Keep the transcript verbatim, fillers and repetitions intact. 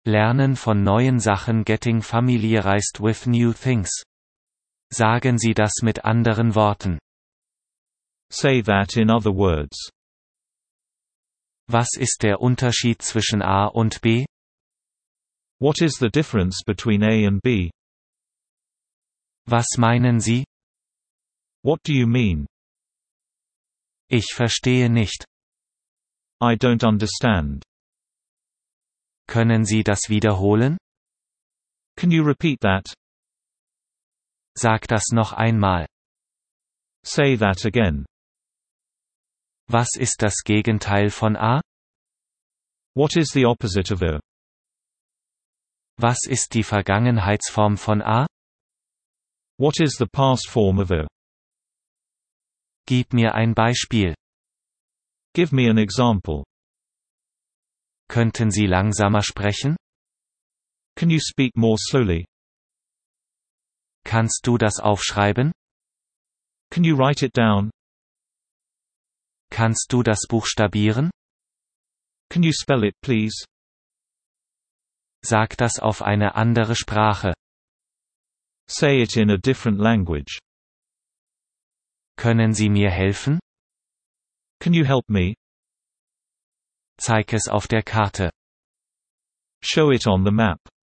Lernen von neuen Sachen. Getting familiarized with new things. Sagen Sie das mit anderen Worten. Say that in other words. Was ist der Unterschied zwischen A und B? What is the difference between A and B? Was meinen Sie? What do you mean? Ich verstehe nicht. I don't understand. Können Sie das wiederholen? Can you repeat that? Sag das noch einmal. Say that again. Was ist das Gegenteil von A? What is the opposite of A? Was ist die Vergangenheitsform von A? What is the past form of A? Gib mir ein Beispiel. Give me an example. Könnten Sie langsamer sprechen? Can you speak more slowly? Kannst du das aufschreiben? Can you write it down? Kannst du das buchstabieren? Can you spell it, please? Sag das auf eine andere Sprache. Say it in a different language. Können Sie mir helfen? Can you help me? Zeig es auf der Karte. Show it on the map.